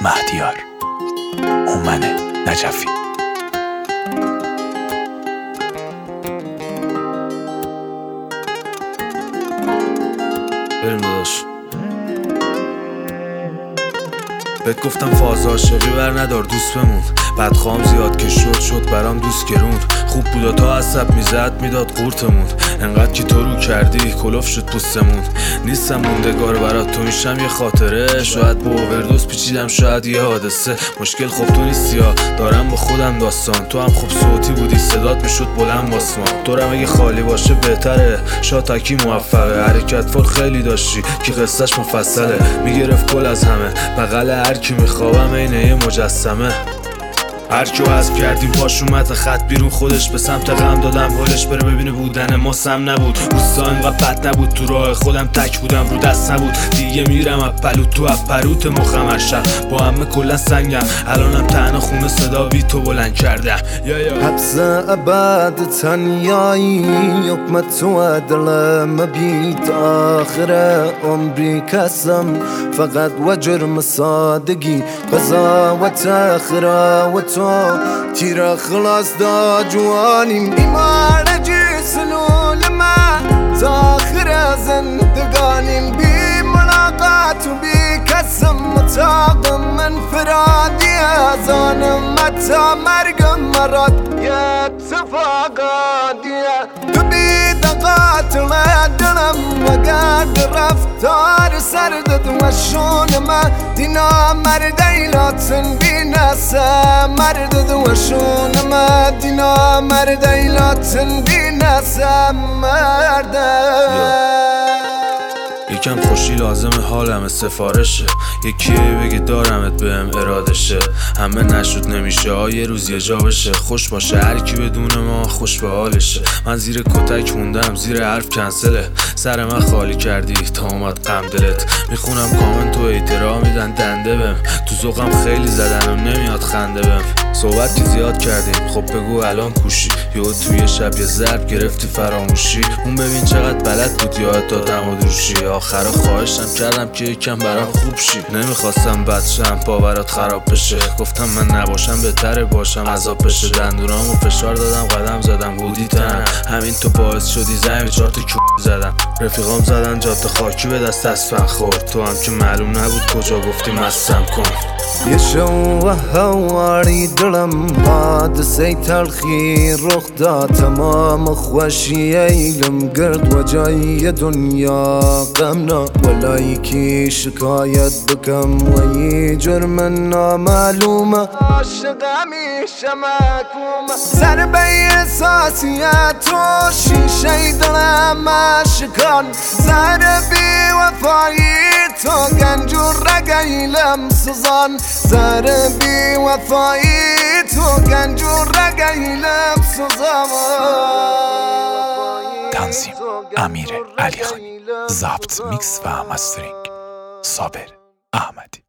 مهدیار، هومن نجفی. بریم داداش. بهت گفتم فاز عاشقی بر ندار دوست بمون. بدخوام زیاد که شد برام دوست گرون. خوب بودا تا عصب میزد میداد قورتمون. انقدر که تو رو کردی کلوف شد پوستمون. نیستم موندگار برات تو میشم یه خاطره. شاید با اووردوز پیچیدم شاید یه حادثه. مشکل خب تو نیستی ها، دارم با خودم داستان. تو هم خوب صوتی بودی صدات میشد بلند باسمان. تو رم اگه خالی باشه بهتره، شاتکی موفقه. حرکت فال خیلی داشتی که قصهش مفصله. میگرفت کل از همه بغل هر کی میخوابم اینه یه مجسمه. هرکیو حذف کردیم پاش اومد خط بیرون. خودش به سمت غم دادم حالش بره ببینه بودن ما سم نبود. اوستا اینقدر بد نبود تو راه خودم تک بودم رو دست نبود. دیگه میرم اپلوت تو اپروت مخم هر شب با همه کلا سنگم. الانم تنها خونه صدا بی تو بلند کردم. حبس ابد تنیایی یقمت تو دلم بیت آخر عمری کسم. فقط و جرم سادگی قضاوت اخرا و تو تیرا خلاص دا جوانیم. بیمار جسلول ما تاخر زندگانیم. بی ملاقات و بی کسم متاقم من فرادی ازانم. متا مرگم مراد یا اتفاقاتیه. تو بی دقات دلم وقد رفتار سردت وشون ما دینا مردی لاتن بی نسا. مردد وشون ما دینا مردی لاتن بی نسا. یکم خوشی لازمه حالم سفارشه. یکیه بگه دارمت بهم ارادشه. همه نشد نمیشه یه روز یه جا بشه. خوش باشه هر کی بدون ما خوش به حالشه. من زیر کتک موندم زیر حرف کنسله. سر من خالی کردی تا اومد غم دلت. میخونم کامنت و احترام میدن دنده بهم. تو ذوقم خیلی زدنم نمیاد خنده بهم. صحبت که زیاد کردیم خب بگو الان کوشی. یهو توی شب یه ضرب گرفتی فراموشی. اون ببین چقدر بلد بود یاد دادم و دروشی. آخرا خواهشم کردم که یکم برام خوب شی. نمیخواستم بدشم باورات خراب بشه. گفتم من نباشم بهتره باشم عذاب بشه. دندونامو فشار دادم قدم زدم بودی تن. همین تو باعث شدی زنگ 4 تا زدم. رفیقام زدن جاده خاکی به دست اسفن خورد. تو هم که معلوم نبود کجا گفتی مستم کن. یه شو هواری دلم حادثه تلخی رخ داد. تمام خوشی ایلم گرد و جای دنیا غمنا. ولای کی شکایت بکم و یه جرم نامعلومه. عاشقمی شمکومه ضربه احساسیت تو شیشه دلم عاشقان. ضربی وفایی تو گنج و رگیلم سوزان. ضربی وفایی تو گنج و رگیلم سوزان. تنظیم امیر علیخانی، ضبط میکس و مسترینگ صابر احمدی.